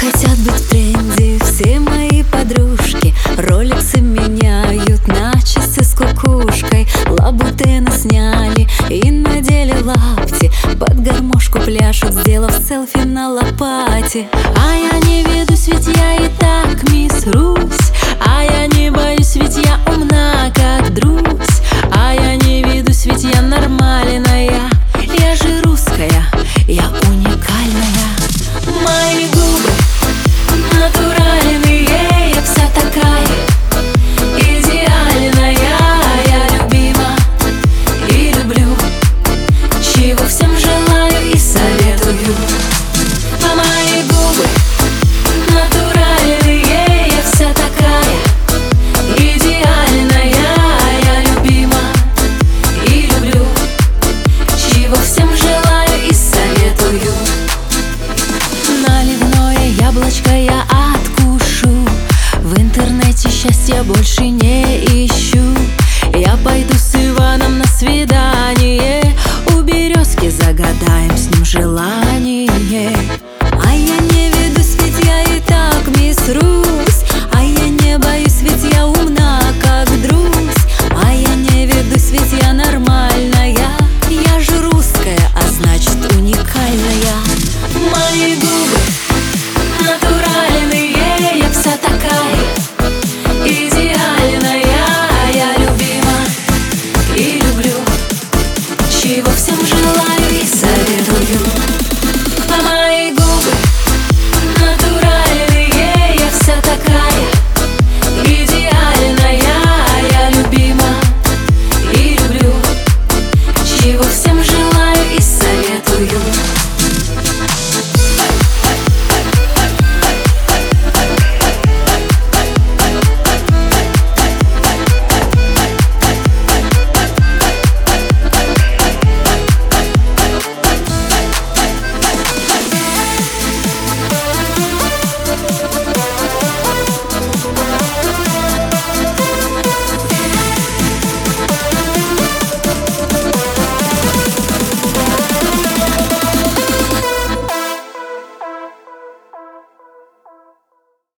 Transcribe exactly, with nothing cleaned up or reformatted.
Хотят быть в тренде все мои подружки. Ролексы меняют на часы с кукушкой. Лабутены сняли и надели лапти. Под гармошку пляшут, сделав селфи на лопате. А я не ведусь, ведь я и так мисс Русь. А я не боюсь, ведь я умна, как Друзь. А я не ведусь, ведь я нормальная. Я же русская, я уникальная. Мои губы натуральные, я вся такая идеальная. Я любима и люблю, чего всем желаю и советую. А мои губы натуральные, я вся такая идеальная. Я любима и люблю, чего всем желаю и советую. Наливное яблочко я откушу. В интернете счастья больше не ищу. Я пойду с Иваном на свидание. У березки загадаем с ним желание.